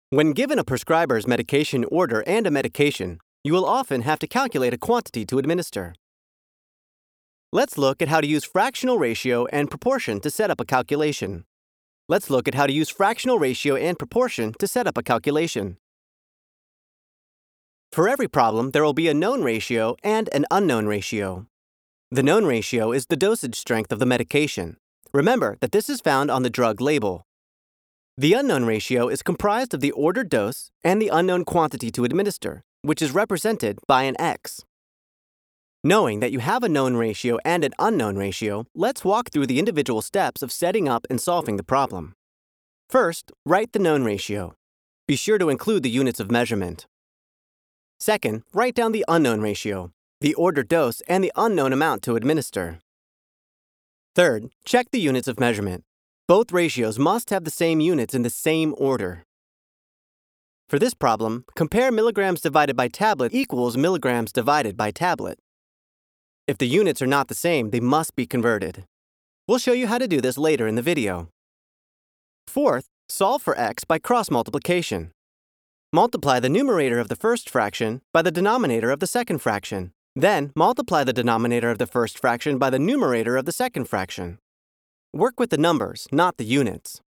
When given a prescriber's medication order and a medication, you will often have to calculate a quantity to administer. Let's look at how to use fractional ratio and proportion to set up a calculation. Let's look at how to use fractional ratio and proportion to set up a calculation. For every problem, there will be a known ratio and an unknown ratio. The known ratio is the dosage strength of the medication. Remember that this is found on the drug label. The unknown ratio is comprised of the ordered dose and the unknown quantity to administer, which is represented by an X. Knowing that you have a known ratio and an unknown ratio, let's walk through the individual steps of setting up and solving the problem. First, write the known ratio. Be sure to include the units of measurement. Second, write down the unknown ratio, the ordered dose, and the unknown amount to administer. Third, check the units of measurement. Both ratios must have the same units in the same order. For this problem, compare milligrams divided by tablet equals milligrams divided by tablet. If the units are not the same, they must be converted. We'll show you how to do this later in the video. Fourth, solve for x by cross multiplication. Multiply the numerator of the first fraction by the denominator of the second fraction. Then, multiply the denominator of the first fraction by the numerator of the second fraction. Work with the numbers, not the units.